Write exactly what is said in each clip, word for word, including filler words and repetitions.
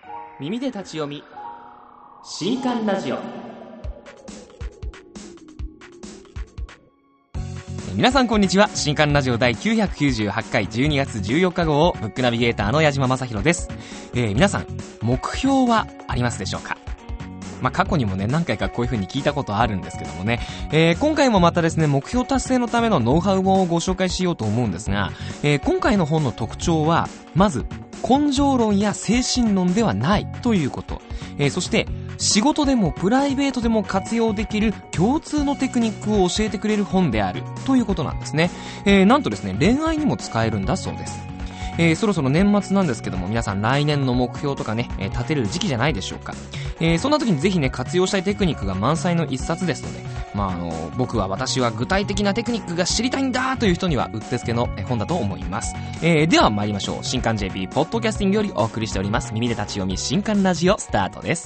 耳で立ち読み新刊ラジオ。皆さんこんにちは。新刊ラジオ第きゅうひゃくきゅうじゅうはちかいじゅうにがつじゅうよっか号をブックナビゲーターの矢島正宏です。えー、皆さん目標はありますでしょうか？まあ、過去にもね何回かこういう風に聞いたことあるんですけどもね、えー、今回もまたですね目標達成のためのノウハウをご紹介しようと思うんですが、えー、今回の本の特徴はまず根性論や精神論ではないということ、えー、そして仕事でもプライベートでも活用できる共通のテクニックを教えてくれる本であるということなんですね。えー、なんとですね恋愛にも使えるんだそうです。えー、そろそろ年末なんですけども皆さん来年の目標とかね、えー、立てる時期じゃないでしょうか。えー、そんな時にぜひね活用したいテクニックが満載の一冊ですので、まああの僕は私は具体的なテクニックが知りたいんだという人にはうってつけの本だと思います。えー、では参りましょう。新刊 ジェーピー ポッドキャスティングよりお送りしております耳で立ち読み新刊ラジオスタートです。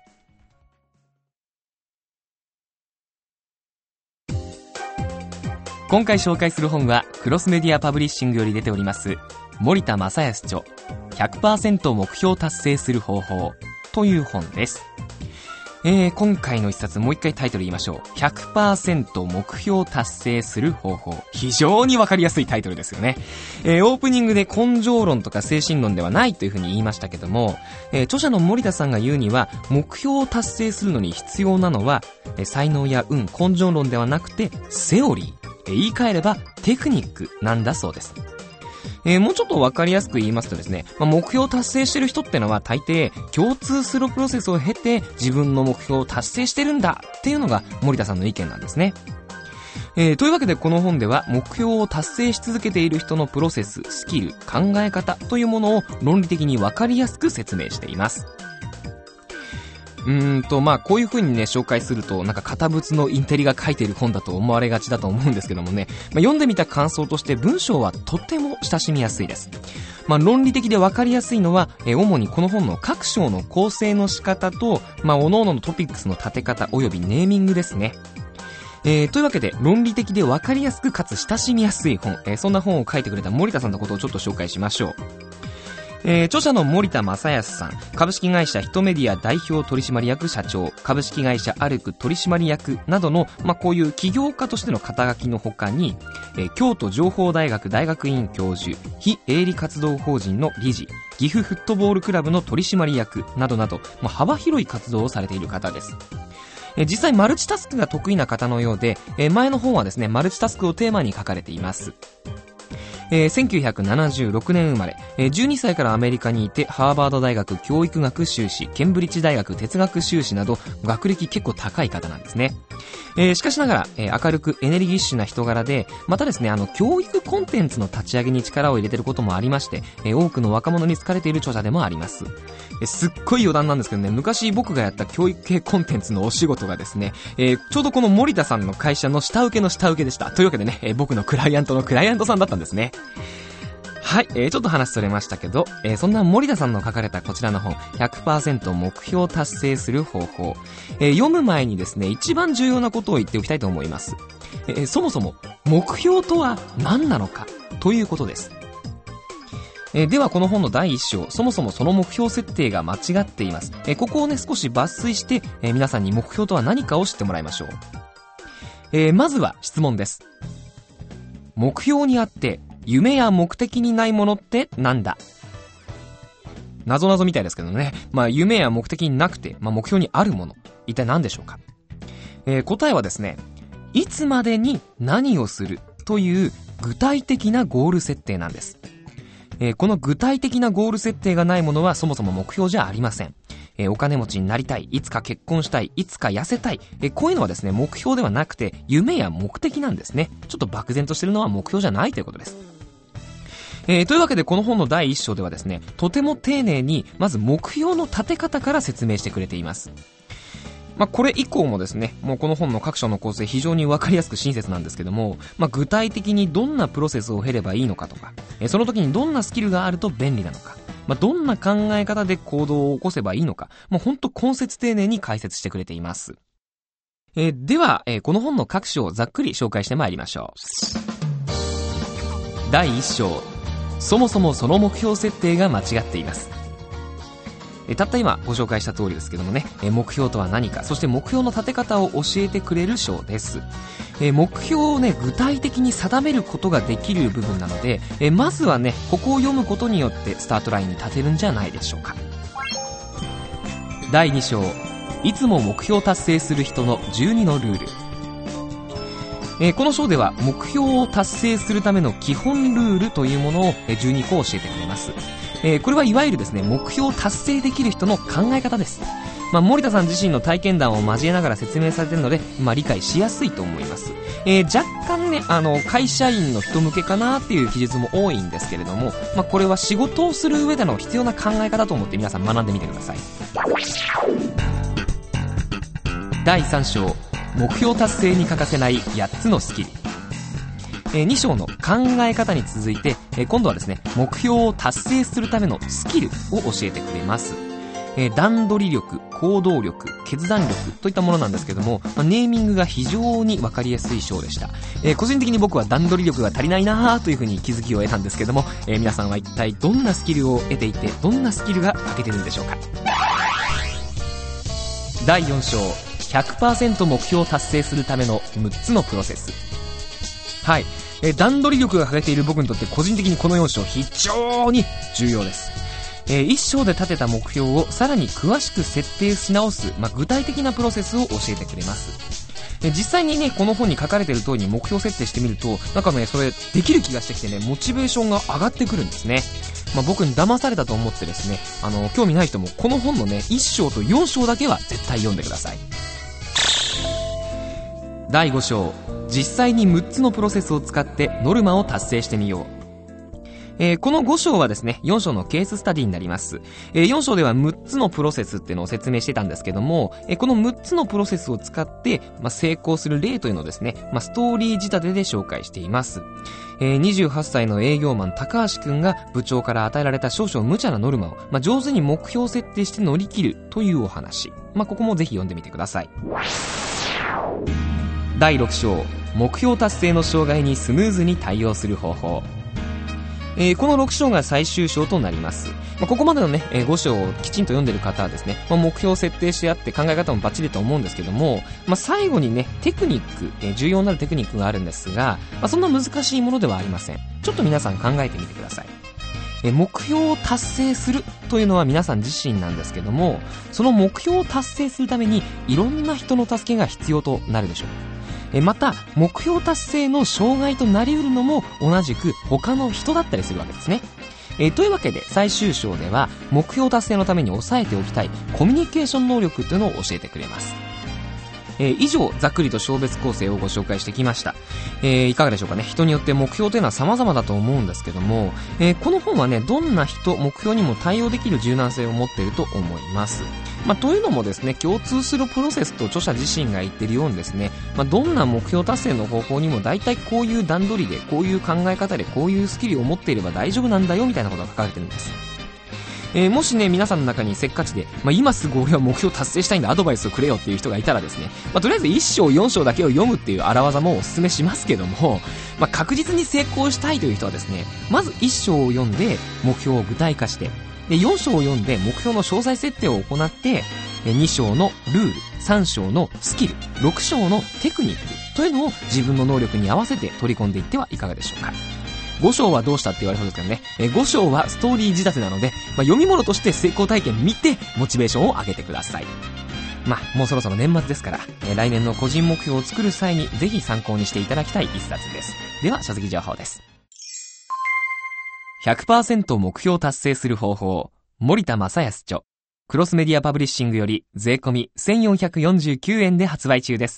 今回紹介する本はクロスメディアパブリッシングより出ております森田正康著 ひゃくパーセント 目標達成する方法という本です。えー、今回の一冊もう一回タイトル言いましょう。 ひゃくパーセント 目標達成する方法。非常にわかりやすいタイトルですよね。えー、オープニングで根性論とか精神論ではないというふうに言いましたけども、えー、著者の森田さんが言うには目標を達成するのに必要なのは、えー、才能や運、根性論ではなくてセオリー、えー、言い換えればテクニックなんだそうです。えー、もうちょっとわかりやすく言いますとですね、まあ、目標を達成してる人ってのは大抵共通するプロセスを経て自分の目標を達成してるんだっていうのが森田さんの意見なんですね。えー、というわけでこの本では目標を達成し続けている人のプロセス、スキル、考え方というものを論理的にわかりやすく説明しています。うーんとまあこういう風にね紹介するとなんか堅物のインテリが書いている本だと思われがちだと思うんですけどもね、まあ、読んでみた感想として文章はとっても親しみやすいです。まあ論理的で分かりやすいのは、えー、主にこの本の各章の構成の仕方とまあ各々のトピックスの立て方およびネーミングですね。えー、というわけで論理的で分かりやすくかつ親しみやすい本、えー、そんな本を書いてくれた森田さんのことをちょっと紹介しましょう。えー、著者の森田正康さん、株式会社ヒトメディア代表取締役社長、株式会社アルク取締役などの、まあ、こういう起業家としての肩書きの他に、えー、京都情報大学大学院教授、非営利活動法人の理事、岐阜フットボールクラブの取締役などなど、まあ、幅広い活動をされている方です。えー、実際マルチタスクが得意な方のようで、えー、前の本はですね、マルチタスクをテーマに書かれています。えー、せんきゅうひゃくななじゅうろくねん生まれ、えー、じゅうにさいからアメリカにいてハーバード大学教育学修士、ケンブリッジ大学哲学修士など学歴結構高い方なんですね。えー、しかしながら、えー、明るくエネルギッシュな人柄で、またですねあの教育コンテンツの立ち上げに力を入れていることもありまして、えー、多くの若者に好かれている著者でもあります。えー、すっごい余談なんですけどね、昔僕がやった教育系コンテンツのお仕事がですね、えー、ちょうどこの森田さんの会社の下請けの下請けでした。というわけでね、えー、僕のクライアントのクライアントさんだったんですね。はい、えー、ちょっと話それましたけど、えー、そんな森田さんの書かれたこちらの本 ひゃくパーセント 目標達成する方法、えー、読む前にですね一番重要なことを言っておきたいと思います。えー、そもそも目標とは何なのかということです。えー、ではこの本のだいいっ章、そもそもその目標設定が間違っています。えー、ここをね少し抜粋して、えー、皆さんに目標とは何かを知ってもらいましょう。えー、まずは質問です。目標にあって夢や目的にないものってなんだ？謎々みたいですけどね。まあ夢や目的になくて、まあ、目標にあるもの、一体何でしょうか？えー、答えはですね、いつまでに何をするという具体的なゴール設定なんです。えー、この具体的なゴール設定がないものはそもそも目標じゃありません。えー、お金持ちになりたい、いつか結婚したい、いつか痩せたい、えー、こういうのはですね目標ではなくて夢や目的なんですね。ちょっと漠然としてるのは目標じゃないということです。えー、というわけでこの本のだいいっ章ではですねとても丁寧にまず目標の立て方から説明してくれています。まあ、これ以降もですねもうこの本の各章の構成非常に分かりやすく親切なんですけども、まあ、具体的にどんなプロセスを経ればいいのかとか、えー、その時にどんなスキルがあると便利なのか、まあ、どんな考え方で行動を起こせばいいのか、もうほんと根節丁寧に解説してくれています。えー、では、えー、この本の各章をざっくり紹介してまいりましょう。だいいっ章、そもそもその目標設定が間違っています。 えたった今ご紹介した通りですけどもね、え目標とは何か、そして目標の立て方を教えてくれる章です。え目標をね、具体的に定めることができる部分なので、えまずはね、ここを読むことによってスタートラインに立てるんじゃないでしょうか。だいに章、いつも目標達成する人のじゅうにのルール。えー、この章では目標を達成するための基本ルールというものをじゅうにこ教えてくれます。えー、これはいわゆるですね、目標を達成できる人の考え方です。まあ、森田さん自身の体験談を交えながら説明されているので、まあ、理解しやすいと思います。えー、若干ね、あの会社員の人向けかなっていう記述も多いんですけれども、まあ、これは仕事をする上での必要な考え方と思って皆さん学んでみてください。だいさん章、目標達成に欠かせないやっつのスキル。えー、に章の考え方に続いて、えー、今度はですね、目標を達成するためのスキルを教えてくれます。えー、段取り力、行動力、決断力といったものなんですけども、まあ、ネーミングが非常に分かりやすい章でした。えー、個人的に僕は段取り力が足りないなというふうに気づきを得たんですけども、えー、皆さんは一体どんなスキルを得ていて、どんなスキルが欠けてるんでしょうか。だいよん章、ひゃくパーセント 目標を達成するためのむっつのプロセス。はい、えー、段取り力が欠けている僕にとって個人的にこのよん章非常に重要です。えー、いっ章で立てた目標をさらに詳しく設定し直す、まあ、具体的なプロセスを教えてくれます。えー、実際にね、この本に書かれている通りに目標設定してみると、なんかね、それできる気がしてきてね、モチベーションが上がってくるんですね。まあ、僕に騙されたと思ってですね、あの興味ない人もこの本のね、いっ章とよん章だけは絶対読んでください。だいご章、実際にむっつのプロセスを使ってノルマを達成してみよう。えー、このご章はですね、よん章のケーススタディになります。えー、よん章ではむっつのプロセスっていうのを説明してたんですけども、えー、このむっつのプロセスを使って、まあ、成功する例というのをですね、まあ、ストーリー仕立てで紹介しています。えー、にじゅうはっさいの営業マン高橋くんが部長から与えられた少々無茶なノルマを、まあ、上手に目標設定して乗り切るというお話。まあ、ここもぜひ読んでみてください。だいろく章、目標達成の障害にスムーズに対応する方法。えー、このろく章が最終章となります。まあ、ここまでのね、えー、ご章をきちんと読んでる方はですね、まあ、目標を設定してあって考え方もバッチリと思うんですけども、まあ、最後にね、テクニック、えー、重要なるテクニックがあるんですが、まあ、そんな難しいものではありません。ちょっと皆さん考えてみてください。えー、目標を達成するというのは皆さん自身なんですけども、その目標を達成するためにいろんな人の助けが必要となるでしょう。また目標達成の障害となりうるのも同じく他の人だったりするわけですね。えー、というわけで最終章では目標達成のために押さえておきたいコミュニケーション能力というのを教えてくれます。えー、以上ざっくりと章別構成をご紹介してきました。えー、いかがでしょうかね。人によって目標というのは様々だと思うんですけども、えー、この本はね、どんな人目標にも対応できる柔軟性を持っていると思います。まあ、というのもですね、共通するプロセスと著者自身が言っているようにですね、まあ、どんな目標達成の方法にも大体こういう段取りで、こういう考え方で、こういうスキルを持っていれば大丈夫なんだよみたいなことが書かれてるんです。えー、もしね、皆さんの中にせっかちで、まあ、今すぐ俺は目標達成したいんだ、アドバイスをくれよっていう人がいたらですね、まあ、とりあえずいっ章よん章だけを読むっていう荒技もお勧めしますけども、まあ、確実に成功したいという人はですね、まずいっ章を読んで目標を具体化して、でよん章を読んで目標の詳細設定を行って、に章のルール、さん章のスキル、ろく章のテクニックというのを自分の能力に合わせて取り込んでいってはいかがでしょうか。ご章はどうしたって言われそうですけどね、えご章はストーリー仕立てなので、まあ、読み物として成功体験見てモチベーションを上げてください。まあ、もうそろそろ年末ですから、え来年の個人目標を作る際にぜひ参考にしていただきたい一冊です。では書籍情報です。ひゃくパーセント 目標達成する方法、森田正康著、クロスメディアパブリッシングより税込みせんよんひゃくよんじゅうきゅうえんで発売中です。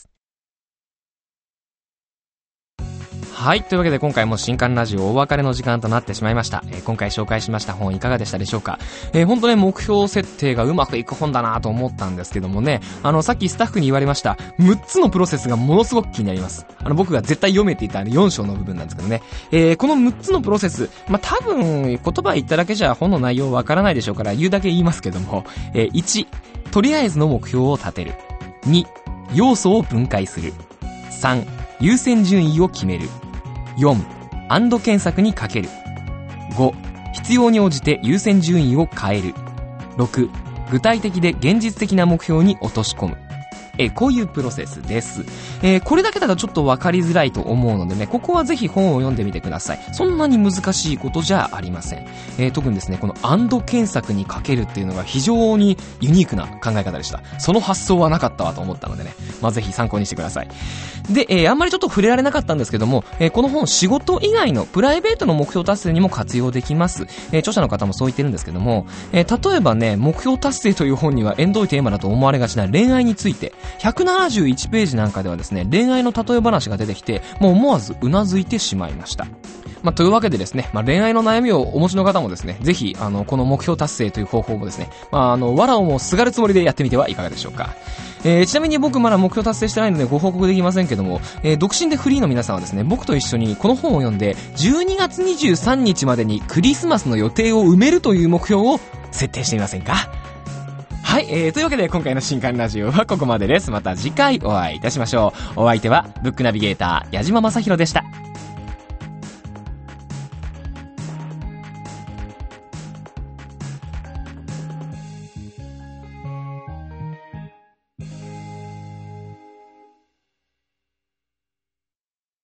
はい、というわけで今回も新刊ラジオお別れの時間となってしまいました。えー、今回紹介しました本いかがでしたでしょうか。えー、本当ね、目標設定がうまくいく本だなと思ったんですけどもね、あのさっきスタッフに言われましたむっつのプロセスがものすごく気になります。あの僕が絶対読めていたよん章の部分なんですけどね、えー、このむっつのプロセス、まあ、多分言葉言っただけじゃ本の内容わからないでしょうから言うだけ言いますけども、えー、いち、とりあえずの目標を立てる。に、要素を分解する。さん、優先順位を決める。よん、アンド検索にかける。ご、必要に応じて優先順位を変える。ろく、 具体的で現実的な目標に落とし込む。えー、こういうプロセスです。えー、これだけだとちょっと分かりづらいと思うのでね、ここはぜひ本を読んでみてください。そんなに難しいことじゃありません。えー、特にですね、このアンド検索にかけるっていうのが非常にユニークな考え方でした。その発想はなかったわと思ったのでね、まあ、ぜひ参考にしてください。で、えー、あんまりちょっと触れられなかったんですけども、えー、この本、仕事以外のプライベートの目標達成にも活用できます。えー、著者の方もそう言ってるんですけども、えー、例えばね、目標達成という本には縁遠いテーマだと思われがちな恋愛について、ひゃくななじゅういちページなんかではですね、恋愛の例え話が出てきて、もう思わずうなずいてしまいました。まあ、というわけでですね、まあ、恋愛の悩みをお持ちの方もですね、ぜひ、あの、この目標達成という方法もですね、まあ、あの、藁をもすがるつもりでやってみてはいかがでしょうか。えー、ちなみに僕まだ目標達成してないのでご報告できませんけども、えー、独身でフリーの皆さんはですね、僕と一緒にこの本を読んで、じゅうにがつにじゅうさんにちまでにクリスマスの予定を埋めるという目標を設定してみませんか。はい、えー、というわけで今回の新刊ラジオはここまでです。また次回お会いいたしましょう。お相手はブックナビゲーター矢島正宏でした。